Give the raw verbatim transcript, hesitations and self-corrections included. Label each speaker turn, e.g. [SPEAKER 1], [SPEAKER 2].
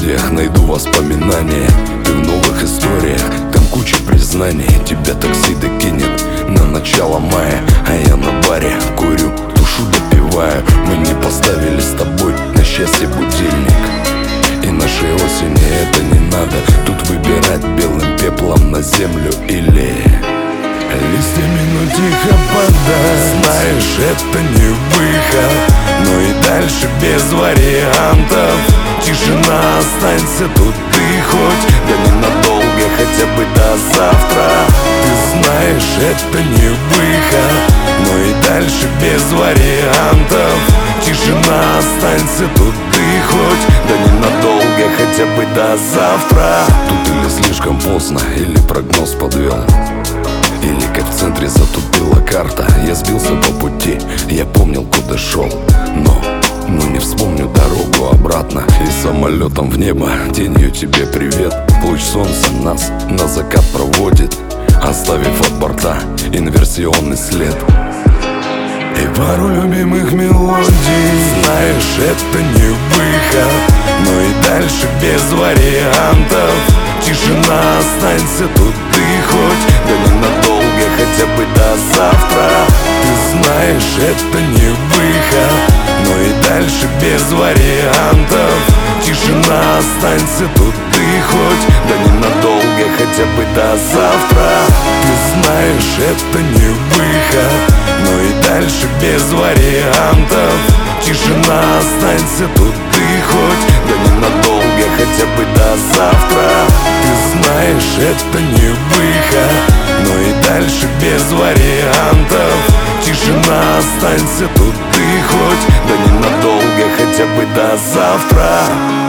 [SPEAKER 1] мелодиях найду воспоминания. Ты в новых историях, там куча признаний. Тебя такси докинет на начало мая, а я на баре курю, тушу допиваю. Мы не поставили с тобой на счастье будильник, и нашей осени это не надо. Тут выбирать белым пеплом на землю или листьями, но тихо подать. Знаешь, это не выход, но и дальше без вариантов. Тишина, останься тут ты хоть, да ненадолго, хотя бы до завтра. Ты знаешь, это не выход, но и дальше без вариантов. Тишина, останься тут ты хоть, да ненадолго, хотя бы до завтра. Тут или слишком поздно, или прогноз подвел, или как в центре затупила карта. Я сбился по пути, я помнил, куда шел, но, но не вспомню дорогу обратно. И самолетом в небо, тенью тебе привет. Луч солнца нас на закат проводит, оставив от борта инверсионный след и пару любимых мелодий. Знаешь, это не выход, но и дальше без вариантов. Тишина, останься тут ты хоть, да ненадолго, хотя бы до завтра. Ты знаешь, это не выход, но и дальше без вариантов. Тишина, останься тут ты хоть, да ненадолго, хотя бы до завтра. Ты знаешь, это не выход, но и дальше без вариантов. Тишина, останься тут ты хоть, да ненадолго, хотя бы до завтра. Ты знаешь, это не выход, но и дальше без вариантов. Тишина, останься тут ты хоть, да ненадолго, хотя бы до завтра.